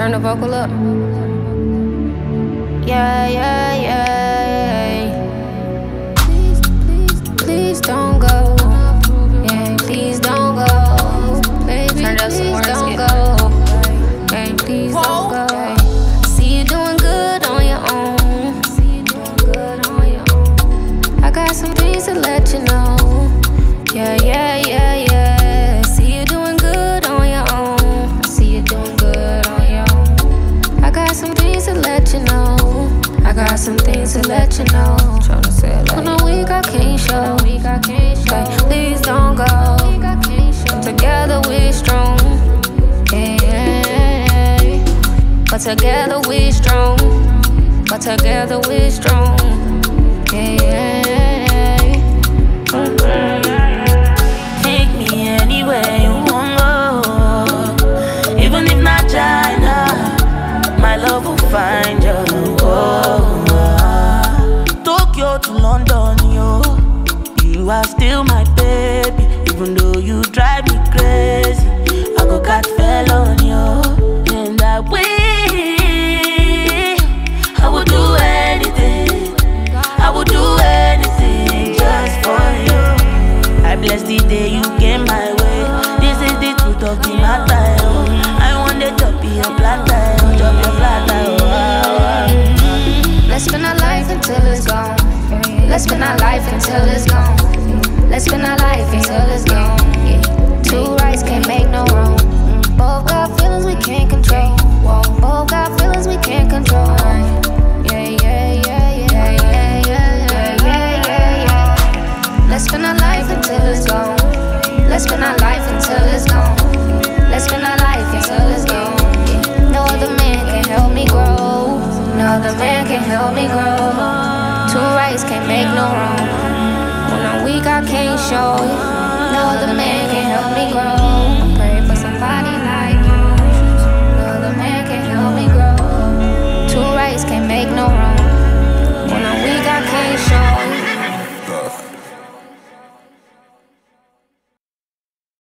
Turn the vocal up. Yeah, yeah, yeah. Please don't go. Yeah, please don't go. Baby, turn it up some more. Don't go. Yeah, please don't go. See you doing good on your own. I got some things to let you know. Yeah, yeah, yeah, yeah. See you doing good on your own. I see you doing good on your own. I got some things to let you know. I got some things to let you know. Tryna say it like, when I'm weak, I can't show. Like, please don't go. Together we're strong. Yeah. But together we're strong. But together we're strong. Yeah. Take me anywhere you want go. Even if not China, my love will find you. Tokyo to London, yo. You are still my baby. Even though you drive me crazy, I go catch fell on you. And I would do anything. I would do anything just for you. I bless the day you came my way. This is the truth of the matter. I want the top of your plantain, drop your flat. Let's spend our life until it's gone. Let's spend our life until it's gone. Let's spend our life until it's gone. Yeah. Two rights can't make no wrong. Both got feelings we can't control. Both got feelings we can't control. Yeah, yeah, yeah, yeah, yeah, yeah, yeah, yeah, yeah. Let's spend our life until it's gone. Let's spend our life until it's gone. Let's spend our life until it's gone. Yeah. No other man can help me grow. No other man can help me grow. Two rights can't make no wrong. When I'm weak, I can't show it. No other man can help